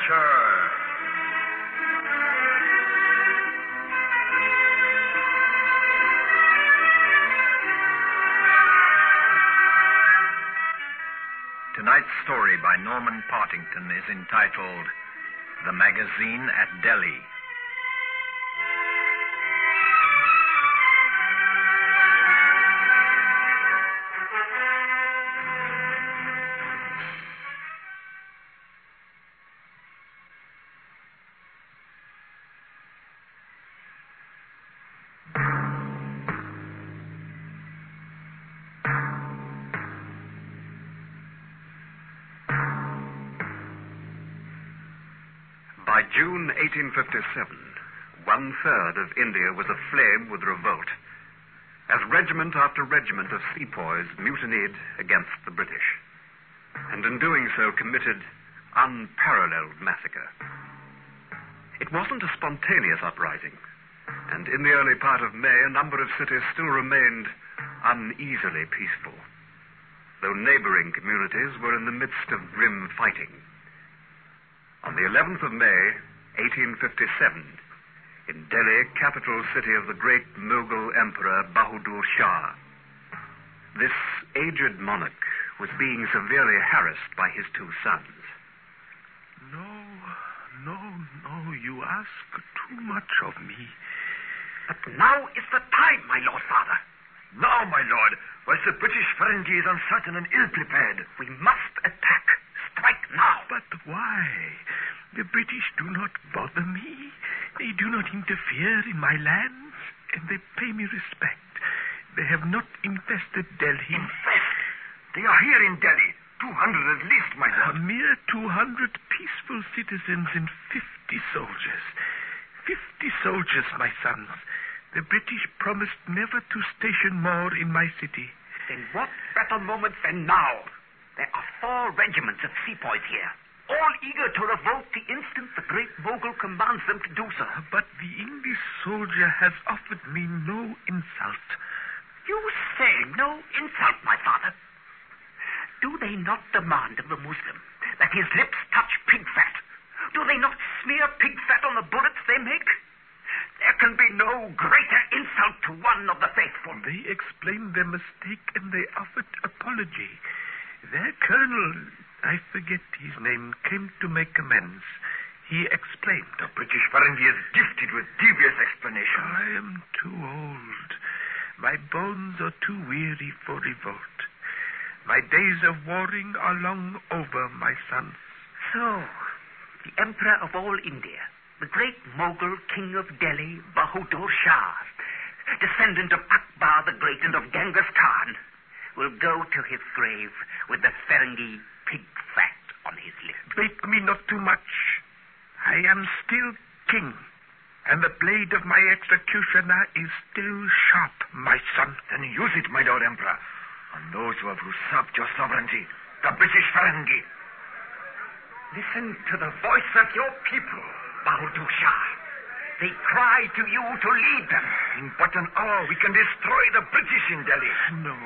sir. Tonight's story by Norman Partington is entitled The Magazine at Delhi. By June 1857, 1/3 of India was aflame with revolt, as regiment after regiment of sepoys mutinied against the British, and in doing so committed unparalleled massacre. It wasn't a spontaneous uprising, and in the early part of May, a number of cities still remained uneasily peaceful, though neighboring communities were in the midst of grim fighting. On the 11th of May, 1857, in Delhi, capital city of the great Mughal Emperor Bahadur Shah, this aged monarch was being severely harassed by his two sons. No, you ask too much of me. But now is the time, my Lord Father. Now, my lord, whilst the British Ferengi is uncertain and ill-prepared. We must attack. Strike now. But why? The British do not bother me. They do not interfere in my lands, and they pay me respect. They have not infested Delhi. Infest? They are here in Delhi. 200 at least, my lord. A mere 200 peaceful citizens and 50 soldiers. 50 soldiers, my sons. The British promised never to station more in my city. In what better moment than now? There are 4 regiments of sepoys here, all eager to revolt the instant the great Mughal commands them to do so. But the English soldier has offered me no insult. You say no insult, my father. Do they not demand of the Muslim that his lips touch pig fat? Do they not smear pig fat on the bullets they make? There can be no greater insult to one of the faithful. They explained their mistake and they offered apology. Their colonel, I forget his name, came to make amends. He explained. The British Ferengi is gifted with devious explanations. I am too old. My bones are too weary for revolt. My days of warring are long over, my sons. So, the Emperor of all India, the great Mughal king of Delhi, Bahadur Shah, descendant of Akbar the Great and of Genghis Khan, will go to his grave with the Ferengi pig fat on his lips. Bate me not too much. I am still king, and the blade of my executioner is still sharp, my son. Then use it, my Lord Emperor, on those who have usurped your sovereignty, the British Ferengi. Listen to the voice of your people, Bahadur Shah. They cry to you to lead them. In but an hour, we can destroy the British in Delhi. No.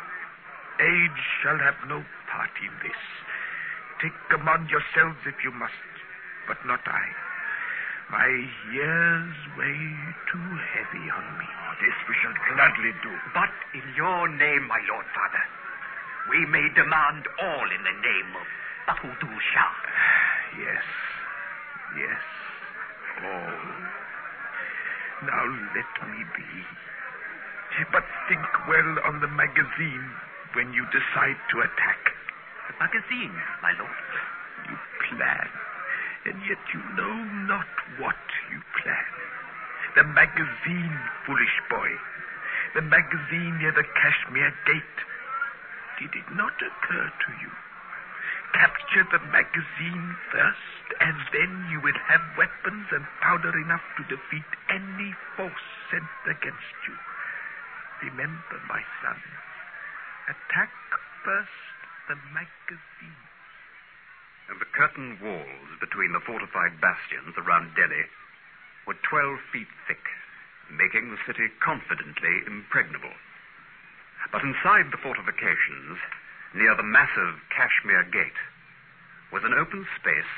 Age shall have no part in this. Take command yourselves if you must, but not I. My years weigh too heavy on me. This we shall gladly do. But in your name, my Lord Father, we may demand all in the name of Bahadur Shah. Yes, all. Now let me be. But think well on the magazine when you decide to attack. The magazine, my lord. You plan, and yet you know not what you plan. The magazine, foolish boy. The magazine near the Kashmir gate. Did it not occur to you? Capture the magazine first, and then you will have weapons and powder enough to defeat any force sent against you. Remember, my son, attack first the magazine. And the curtain walls between the fortified bastions around Delhi were 12 feet thick, making the city confidently impregnable. But inside the fortifications, near the massive Kashmir gate, was an open space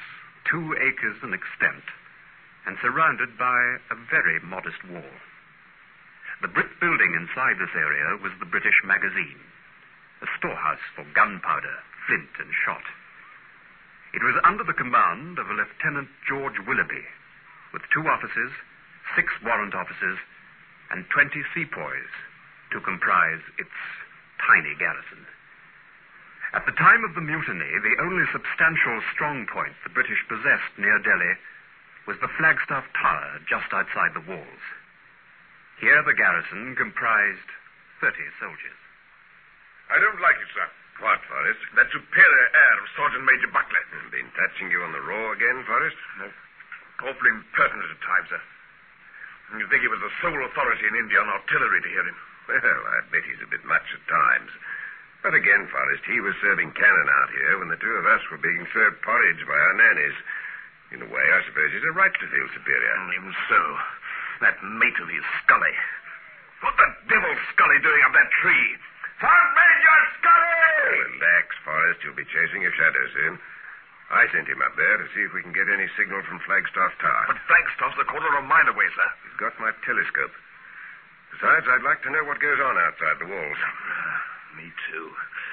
2 acres in extent and surrounded by a very modest wall. The brick building inside this area was the British magazine, a storehouse for gunpowder, flint, and shot. It was under the command of a Lieutenant George Willoughby, with 2 officers, 6 warrant officers, and 20 sepoys to comprise its tiny garrison. At the time of the mutiny, the only substantial strong point the British possessed near Delhi was the Flagstaff Tower just outside the walls. Here the garrison comprised 30 soldiers. I don't like it, sir. What, Forrest? That superior air of Sergeant Major Buckley. Been touching you on the raw again, Forrest? No. Awfully impertinent at times, sir. You'd think he was the sole authority in India on artillery to hear him. Well, I bet he's a bit much at times. But again, Forrest, he was serving cannon out here when the 2 of us were being served porridge by our nannies. In a way, I suppose he's a right to feel superior. Even so, that mate of his, Scully. What the devil's Scully doing up that tree? Sergeant Major Scully! Relax, Forrest. You'll be chasing a shadow soon. I sent him up there to see if we can get any signal from Flagstaff Tower. But Flagstaff's a quarter of a mile away, sir. He's got my telescope. Besides, I'd like to know what goes on outside the walls. Me too.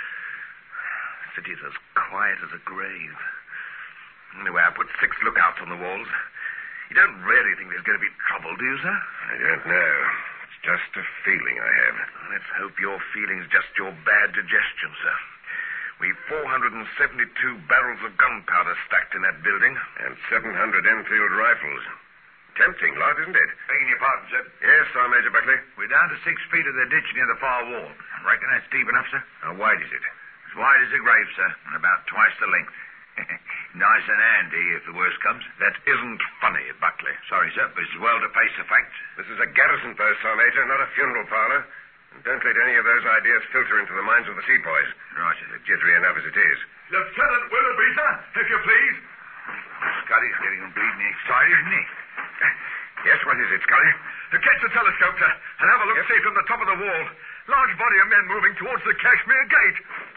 The city's as quiet as a grave. Anyway, I put 6 lookouts on the walls. You don't really think there's going to be trouble, do you, sir? I don't know. It's just a feeling I have. Let's hope your feeling's just your bad digestion, sir. We've 472 barrels of gunpowder stacked in that building. And 700 Enfield rifles. Tempting lot, isn't it? Begging your pardon, sir. Yes, Sir Major Buckley. We're down to 6 feet of the ditch near the far wall. I reckon that's deep enough, sir. How wide is it? As wide as a grave, sir, and about twice the length. Nice and handy if the worst comes. That isn't funny, Buckley. Sorry, sir, but it's well to face the facts. This is a garrison post, Sir Major, not a funeral parlor. And don't let any of those ideas filter into the minds of the sepoys. Right, sir. They're jittery enough as it is. Lieutenant Willoughby, sir, if you please. Scully's getting bleeding excited, isn't he? Yes, what is it, Scully? Catch the telescope, sir, and have a look, see from the top of the wall. Large body of men moving towards the Kashmir Gate.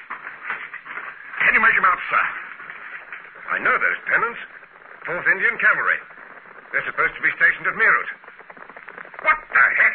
Can you make them out, sir? I know those pennants. 4th Indian Cavalry. They're supposed to be stationed at Meerut. What the heck?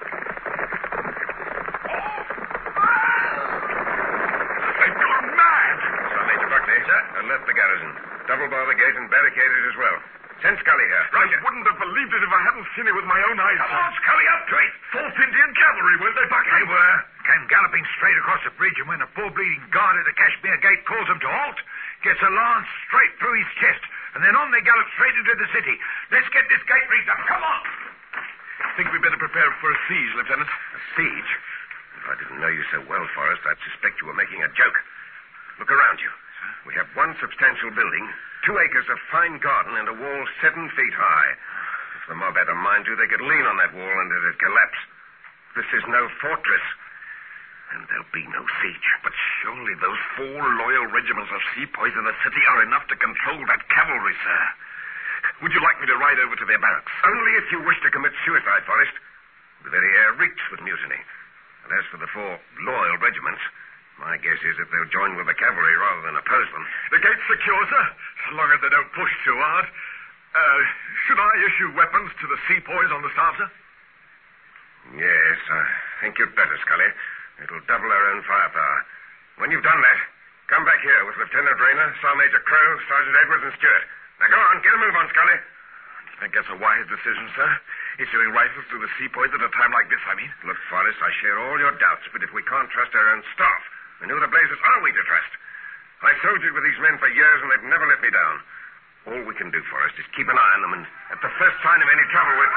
They've gone mad. Sir Major Buckley, sir, I left the garrison. Double bar the gate and barricade it as well. Send Scully here. I wouldn't have believed it if I hadn't seen it with my own eyes. Come on, Scully, up to it. 4th Indian Cavalry, weren't they, Buckley? They were. Came galloping straight across the bridge, and when the poor bleeding guard at the Kashmir Gate calls them to halt, gets a lance straight through his chest, and then on they gallop straight into the city. Let's get this gate rigged up. Come on! I think we'd better prepare for a siege, Lieutenant. A siege? If I didn't know you so well, Forrest, I'd suspect you were making a joke. Look around you. We have 1 substantial building, 2 acres of fine garden, and a wall 7 feet high. If the mob had a mind to, they could lean on that wall and it'd collapse. This is no fortress. And there'll be no siege. But surely those 4 loyal regiments of sepoys in the city are enough to control that cavalry, sir. Would you like me to ride over to their barracks? Only if you wish to commit suicide, Forrest. The very air reeks with mutiny. And as for the 4 loyal regiments, my guess is that they'll join with the cavalry rather than oppose them. The gate's secure, sir, as long as they don't push too hard. Should I issue weapons to the sepoys on the staff, sir? Yes, I think you'd better, Scully. It'll double our own firepower. When you've done that, come back here with Lieutenant Rayner, Sergeant Major Crow, Sergeant Edwards, and Stewart. Now go on, get a move on, Scully. I think that's a wise decision, sir. Issuing rifles to the sepoys at a time like this, I mean. Look, Forrest, I share all your doubts, but if we can't trust our own staff, then who the blazes are we to trust? I soldiered with these men for years, and they've never let me down. All we can do, Forrest, is keep an eye on them, and at the first sign of any trouble with...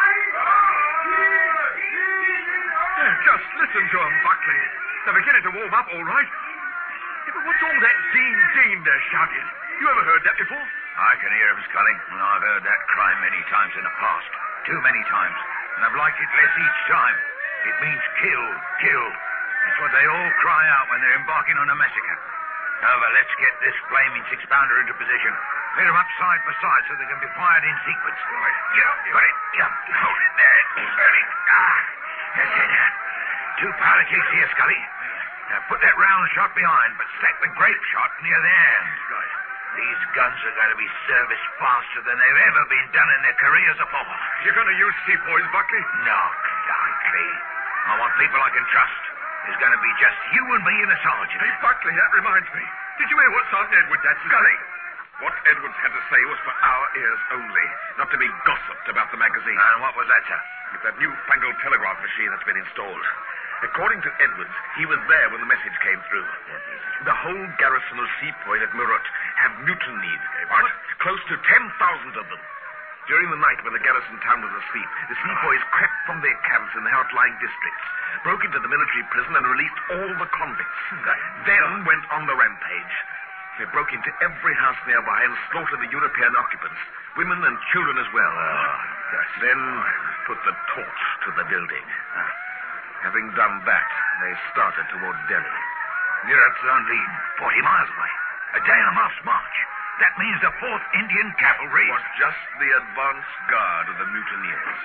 Just listen to them, Buckley. They're beginning to warm up, all right. Yeah, but what's all that Dean they're shouting? You ever heard that before? I can hear him, Scully. And I've heard that cry many times in the past. Too many times. And I've liked it less each time. It means kill, kill. It's what they all cry out when they're embarking on a massacre. However, let's get this flaming 6-pounder into position. Fit them up side by side so they can be fired in sequence. Right. Yeah, got it. Yeah, hold it there. Hold it. That's it. 2 powder kegs here, Scully. Now put that round shot behind, but stack the grape shot near the end. Right. These guns are going to be serviced faster than they've ever been done in their careers before. You're going to use sepoys, Buckley? Not likely. I want people I can trust. There's going to be just you and me and the sergeant. Hey, Buckley, that reminds me. Did you hear what Sergeant Edwards had to say? What Edwards had to say was for our ears only, not to be gossiped about the magazine. And what was that, sir? It's that newfangled telegraph machine that's been installed. According to Edwards, he was there when the message came through. The whole garrison of sepoys at Murut have mutinied. What? Close to 10,000 of them. During the night when the garrison town was asleep, the sepoys crept from their camps in the outlying districts, broke into the military prison and released all the convicts. Then went on the rampage. They broke into every house nearby and slaughtered the European occupants, women and children as well. Then put the torch to the building. Having done that, they started toward Delhi. Murat's only 40 miles away. A day and a half's march. That means the 4th Indian Cavalry was just the advance guard of the mutineers.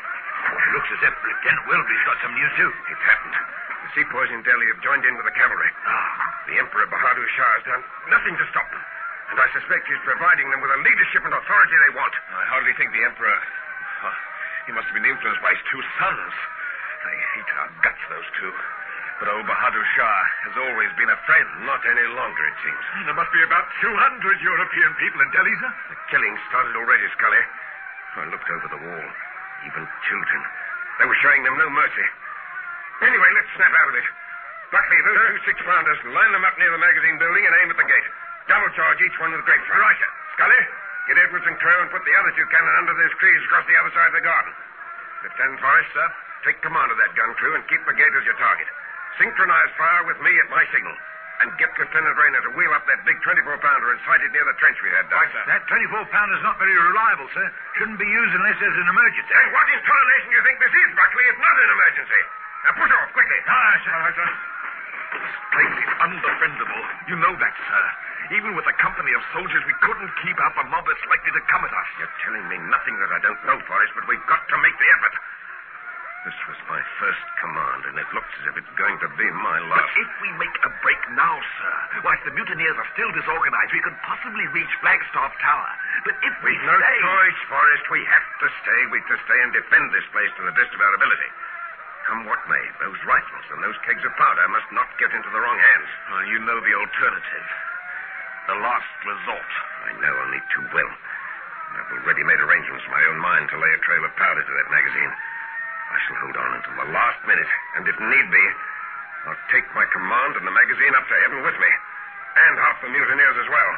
It looks as if Lieutenant Wilby's got some news, too. It's happened. The sepoys in Delhi have joined in with the cavalry. The Emperor Bahadur Shah has done nothing to stop them. And I suspect he's providing them with the leadership and authority they want. I hardly think the Emperor... he must have been influenced by his two sons. They hate our guts, those two. But old Bahadur Shah has always been a friend, not any longer, it seems. There must be about 200 European people in Delhi, sir. The killing started already, Scully. I looked over the wall. Even children. They were showing them no mercy. Anyway, let's snap out of it. Buckley, those 2 6-pounders, line them up near the magazine building and aim at the gate. Double charge each one with a grapeshot. Right, sir. Scully, get Edwards and Crow and put the other 2 cannon under those trees across the other side of the garden. Lieutenant Forrest, sir, take command of that gun crew and keep the gate as your target. Synchronize fire with me at my signal. And get Lieutenant Rayner to wheel up that big 24-pounder and sight it near the trench we had dug. Right, sir. That 24-pounder's not very reliable, sir. Shouldn't be used unless there's an emergency. And what in tarnation do you think this is, Buckley? It's not an emergency. Now push off, quickly. Aye, sir. All right, sir. This place is undefendable. You know that, sir. Even with a company of soldiers, we couldn't keep out the mob that's likely to come at us. You're telling me nothing that I don't know, Forrest, but we've got to make the effort. This was my first command, and it looks as if it's going to be my last. But if we make a break now, sir, whilst the mutineers are still disorganized, we could possibly reach Flagstaff Tower. But if we We've no choice, Forrest. We have to stay. We've to stay and defend this place to the best of our ability. Come what may, those rifles and those kegs of powder must not get into the wrong hands. Well, you know the alternative. The last resort. I know only too well. I've already made arrangements in my own mind to lay a trail of powder to that magazine. I shall hold on until the last minute, and if need be, I'll take my command and the magazine up to heaven with me. And half the mutineers as well.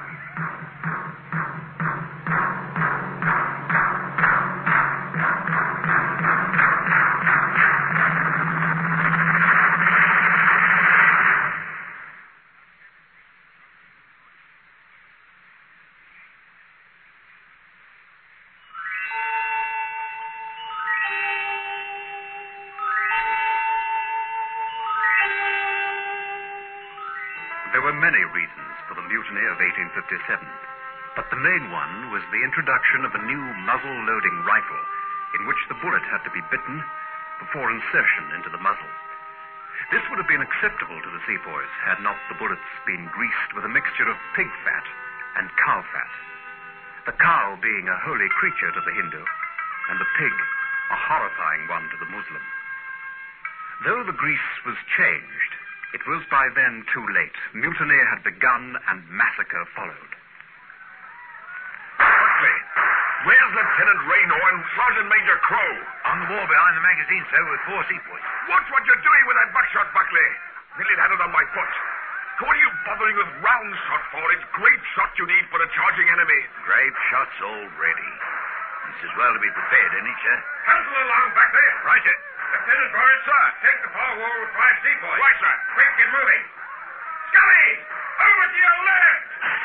There were many reasons for the mutiny of 1857, but the main one was the introduction of a new muzzle-loading rifle in which the bullet had to be bitten before insertion into the muzzle. This would have been acceptable to the sepoys had not the bullets been greased with a mixture of pig fat and cow fat, the cow being a holy creature to the Hindu, and the pig a horrifying one to the Muslim. Though the grease was changed, it was by then too late. Mutiny had begun and massacre followed. Buckley, where's Lieutenant Rayner and Sergeant Major Crow? On the wall behind the magazine, sir, with 4 sepoys. Watch what you're doing with that buckshot, Buckley. Nearly had it on my foot. What are you bothering with round shot for? It's grape shot you need for a charging enemy. Grape shots all ready. It's as well to be prepared, isn't it, sir? Cancel along back there. Right, sir. Lieutenant Forrest, sir, take the far wall with 5 sepoys. Right, sir. Quick, get moving. Scully, over to your left.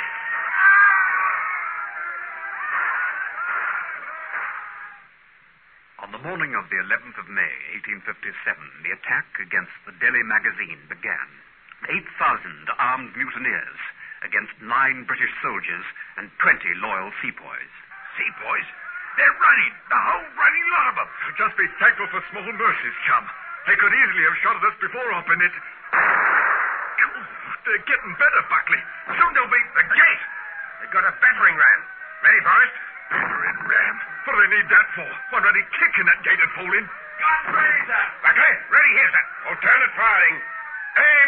On the morning of the 11th of May, 1857, the attack against the Delhi magazine began. 8,000 armed mutineers against 9 British soldiers and 20 loyal sepoys. Sepoys? They're running. The whole running lot of them. Just be thankful for small mercies, chum. They could easily have shot at us before opening it. They're getting better, Buckley. Soon they'll be... The gate! They've got a battering ram. Ready, Forrest? Battering ram? What do they need that for? One ready kicking that gated fall in. Guns ready, sir. Buckley, ready here, sir. Alternate firing. Aim.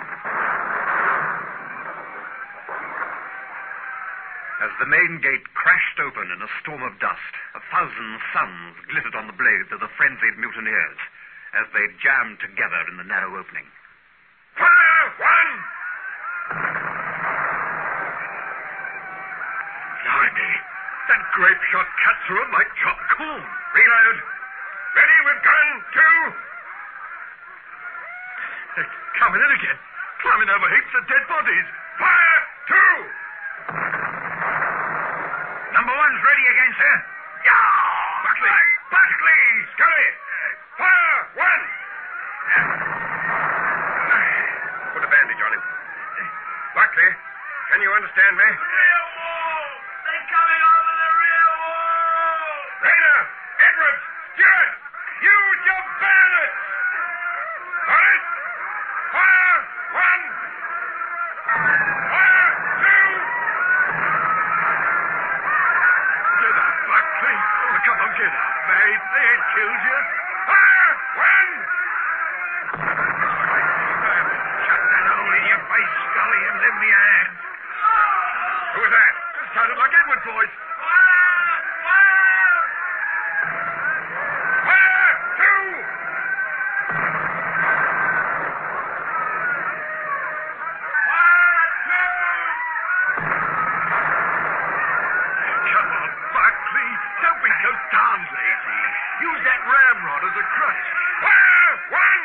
As the main gate crashed open in a storm of dust, 1,000 suns glittered on the blades of the frenzied mutineers as they jammed together in the narrow opening. Fire! One! Blimey, that grape shot cut through 'em like chopped corn. Reload. Ready with gun. Two. They're coming in again, climbing over heaps of dead bodies. Fire! Two. Number one's ready again, sir. Yeah! Buckley! Buckley! Scully! Fire! One! Put a bandage on him. Buckley, can you understand me? Rear wall! They're coming over the rear wall! Rayner! Edwards! Stewart! Use your bayonets! Forrest! Fire! One! Fire! Two! Get up, Buckley. Oh, come on, get up, mate. They ain't killed you. Fire! One! Shut that hole in your face, Scully, and lend me a hand. Who was that? It sounded like Edward's voice. Fire! Fire! Fire! Two! Fire! Two! Come on, Buckley. Don't be so darn lazy. Use that ramrod as a crutch. Fire! One!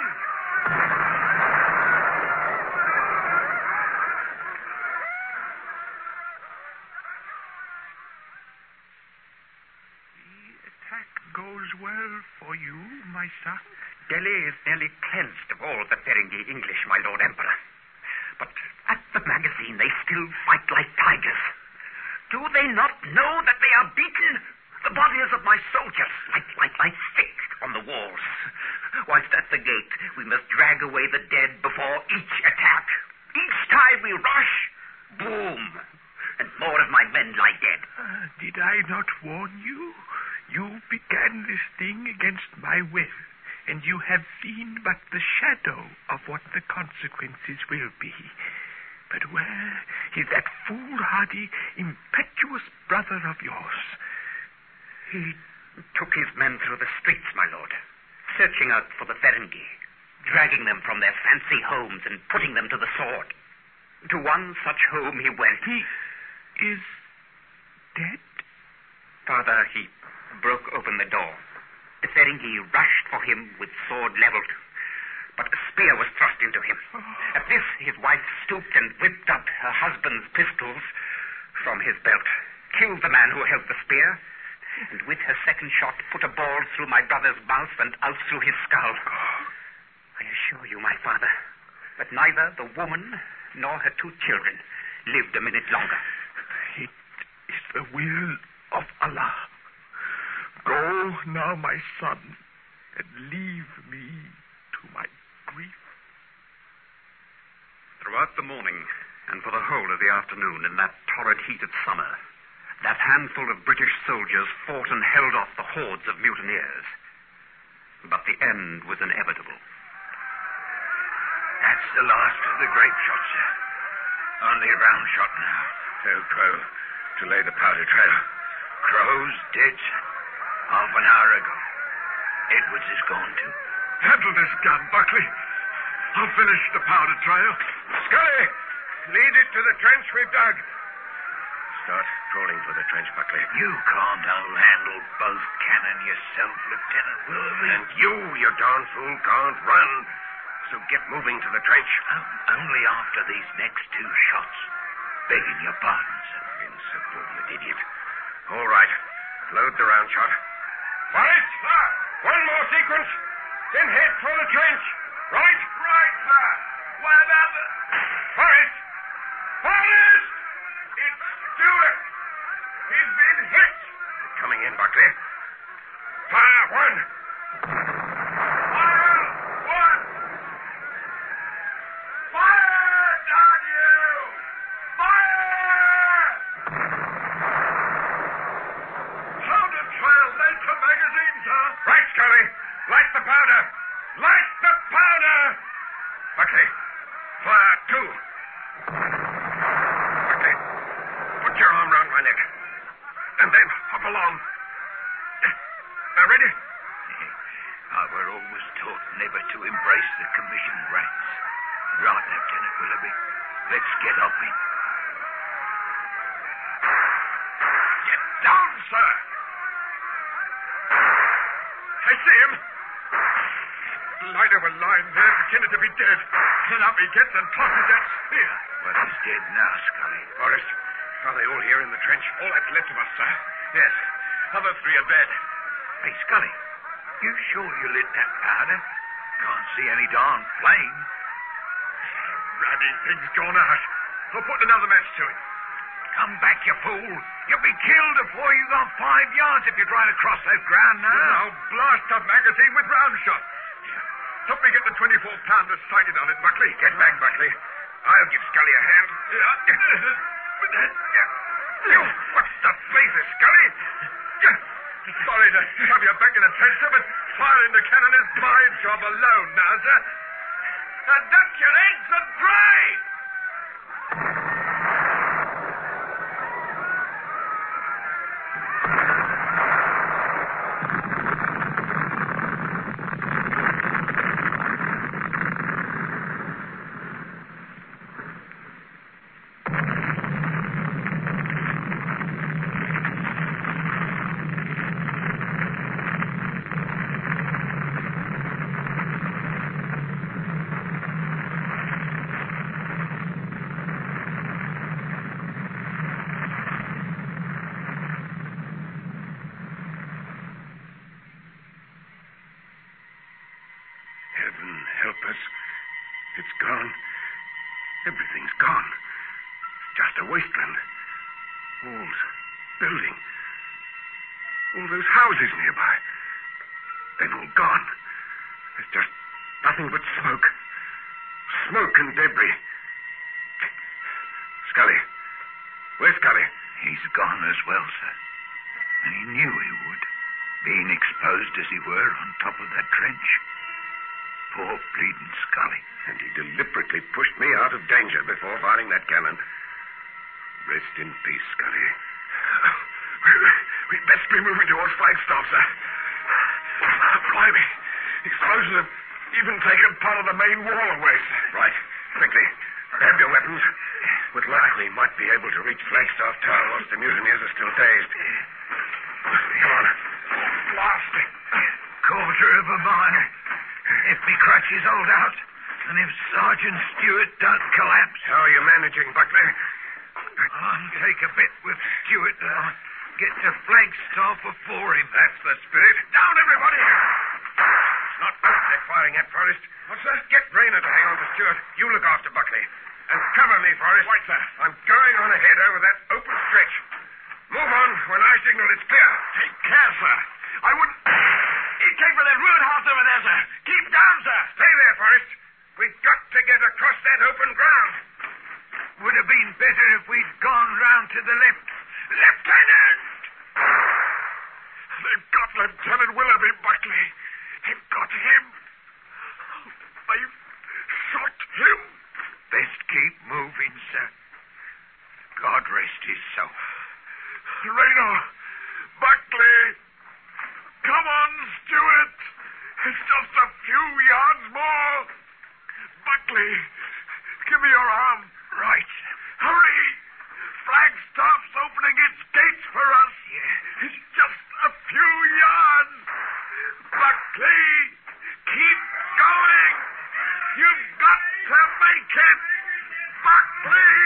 The attack goes well for you, my son. Delhi is nearly cleansed of all the Ferengi English, my Lord Emperor. But at the magazine, they still fight like tigers. Do they not know that they are beaten? The bodies of my soldiers lie thick on the walls. Whilst at the gate, we must drag away the dead before each attack. Each time we rush, boom, and more of my men lie dead. Did I not warn you? You began this thing against my will, and you have seen but the shadow of what the consequences will be. But where is that foolhardy, impetuous brother of yours? He took his men through the streets, my lord, searching out for the Ferengi, dragging them from their fancy homes and putting them to the sword. To one such home he went. He is dead? Father, he broke open the door. The Ferengi rushed for him with sword leveled, but a spear was thrust into him. At this, his wife stooped and whipped up her husband's pistols from his belt, killed the man who held the spear, and with her second shot put a ball through my brother's mouth and out through his skull. I assure you, my father, that neither the woman nor her two children lived a minute longer. It is the will of Allah. Go now, my son, and leave me to my grief. Throughout the morning, and for the whole of the afternoon, in that torrid heat of summer, that handful of British soldiers fought and held off the hordes of mutineers. But the end was inevitable. That's the last of the grape shot, sir. Only a round shot now. Tell Crow to lay the powder trail. Crow's dead, sir. Half an hour ago. Edwards is gone too. Handle this gun, Buckley. I'll finish the powder trail. Scully, lead it to the trench we've dug. Start crawling for the trench, Buckley. You can't handle both cannon yourself, Lieutenant Willoughby. And you darn fool, can't run. So get moving to the trench. Only after these next two shots. Begging your pardon, sir. Insubordinate idiot. All right. Load the round shot. Forrest! One more sequence. Then head for the trench. Right? Right, sir. What about the... Forrest! Forrest! It's Stewart. He's been hit. Coming in, Buckley. Fire one. Fire! One! Fire, damn you! Fire! Buckley, fire 2. Buckley, put your arm round my neck. And then hop along. Now, ready? I were always taught never to embrace the commissioned ranks. Right, Lieutenant Willoughby. Let's get up in. Get down, sir. I see him. Light over line there, pretended to be dead. Then up he gets and tosses that spear. Well, he's dead now, Scully. Forrest, are they all here in the trench? All that's left of us, sir. Yes. Other 3 are dead. Hey, Scully, you sure you lit that powder? Can't see any darn flame. Ruddy thing's gone out. I'll put another match to it. Come back, you fool. You'll be killed before you got 5 yards if you try to cross that ground now. I'll blast the magazine with round shot. Help me get the 24-pounder sighted on it, Buckley. Get back, Buckley. I'll give Scully a hand. What's the blazes, Scully? Sorry to shove you back in the trench, sir, but firing the cannon is my job alone now, sir. And duck your eggs and pray! Help us. It's gone. Everything's gone. It's just a wasteland. Walls, building. All those houses nearby. They've all gone. There's just nothing but smoke. Smoke and debris. Scully. Where's Scully? He's gone as well, sir. And he knew he would, being exposed as he were on top of that trench. Poor bleeding Scully. And he deliberately pushed me out of danger before firing that cannon. Rest in peace, Scully. We'd best be moving towards Flagstaff, sir. Blimey. Explosions have even taken part of the main wall away, sir. Right. Quickly. Grab your weapons. With luck, we might be able to reach Flagstaff Tower once the mutineers are still dazed. Come on. Blasting. Quarter of a mile. If me crutches hold out, and if Sergeant Stewart don't collapse. How are you managing, Buckley? I'll take a bit with Stewart and I'll get to Flagstaff before him. That's the spirit. Down, everybody! It's not us they're firing at, Forrest. What's that? Get Rayner to hang on to Stewart. You look after Buckley. And cover me, Forrest. Right, sir. I'm going on ahead over that open stretch. Move on when I signal it's clear. Take care, sir. I wouldn't... He came for that ruined house over there, sir. Keep down, sir. Stay there, Forrest. We've got to get across that open ground. Would have been better if we'd gone round to the left. Lieutenant! They've got Lieutenant Willoughby, Buckley. They've got him. They've shot him. Best keep moving, sir. God rest his soul. Rayner, Buckley, come on, Stewart. It's just a few yards more. Buckley, give me your arm. Right. Hurry! Flagstaff's opening its gates for us. Yeah. It's just a few yards. Buckley, keep going. You've got to make it. Buckley!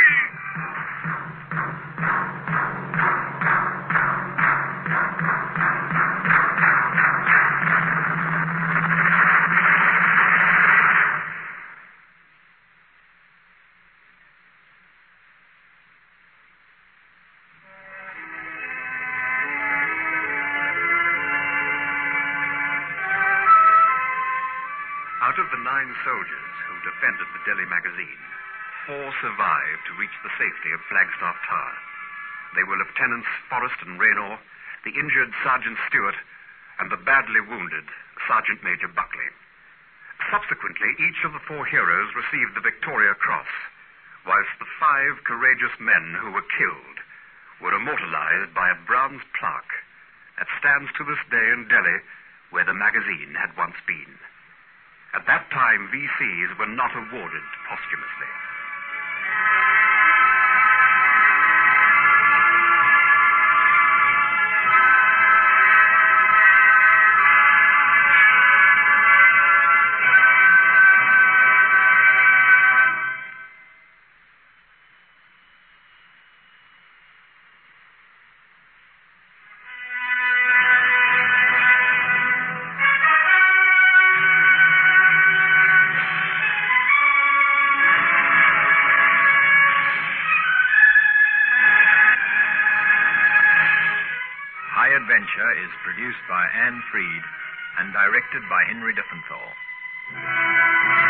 Out of the 9 soldiers who defended the Delhi magazine, 4 survived to reach the safety of Flagstaff Tower. They were Lieutenants Forrest and Rayner, the injured Sergeant Stewart, and the badly wounded Sergeant Major Buckley. Subsequently, each of the 4 heroes received the Victoria Cross, whilst the 5 courageous men who were killed were immortalized by a bronze plaque that stands to this day in Delhi, where the magazine had once been. At that time, VCs were not awarded posthumously. Adventure is produced by Anne Freed and directed by Henry Diffenthal.